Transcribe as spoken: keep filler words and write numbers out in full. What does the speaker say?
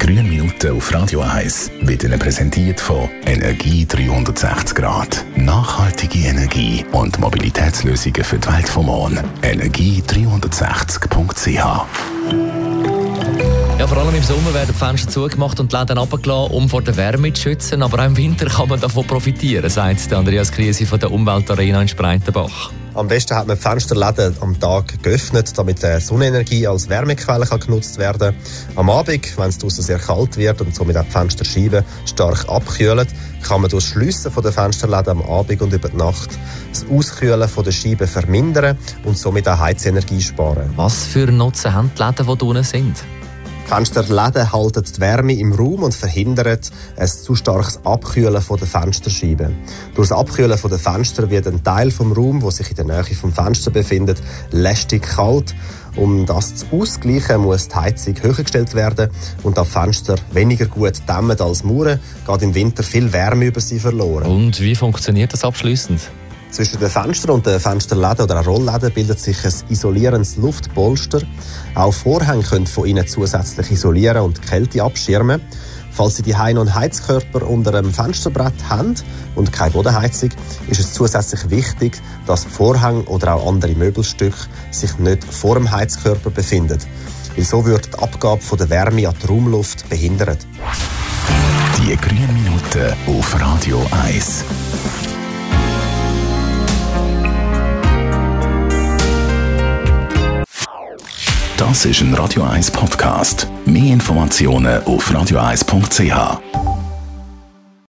grünen Minuten auf Radio eins wird Ihnen präsentiert von Energie dreihundertsechzig Grad. Nachhaltige Energie und Mobilitätslösungen für die Welt vom Morgen. energie dreihundertsechzig punkt c h. Ja, vor allem im Sommer werden die Fenster zugemacht und die Läden runtergelassen, um vor der Wärme zu schützen. Aber auch im Winter kann man davon profitieren, sagt Andreas Krise von der Umweltarena in Spreitenbach. Am besten hat man die Fensterläden am Tag geöffnet, damit die Sonnenenergie als Wärmequelle kann genutzt werden kann. Am Abend, wenn es draussen sehr kalt wird und somit auch die Fensterscheiben stark abkühlen, kann man durch das Schliessen der Fensterläden am Abend und über die Nacht das Auskühlen der Scheiben vermindern und somit auch Heizenergie sparen. Was für Nutzen haben die Läden, die drinnen sind? Die Fensterläden halten die Wärme im Raum und verhindern ein zu starkes Abkühlen der Fensterscheiben. Durch das Abkühlen der Fenster wird ein Teil des Raums, der sich in der Nähe vom Fenster befindet, lästig kalt. Um das zu ausgleichen, muss die Heizung höher gestellt werden und da die Fenster weniger gut dämmen als Mauern, geht im Winter viel Wärme über sie verloren. Und wie funktioniert das abschliessend? Zwischen den Fenstern und den Fensterläden oder auch Rollläden bildet sich ein isolierendes Luftpolster. Auch Vorhänge können von innen zusätzlich isolieren und die Kälte abschirmen. Falls Sie die Heim- und Heizkörper unter einem Fensterbrett haben und keine Bodenheizung, ist es zusätzlich wichtig, dass Vorhänge oder auch andere Möbelstücke sich nicht vor dem Heizkörper befinden. Weil so wird die Abgabe von der Wärme an die Raumluft behindert. Die grünen Minuten auf Radio eins. Das ist ein Radio eins Podcast. Mehr Informationen auf radio eins punkt c h.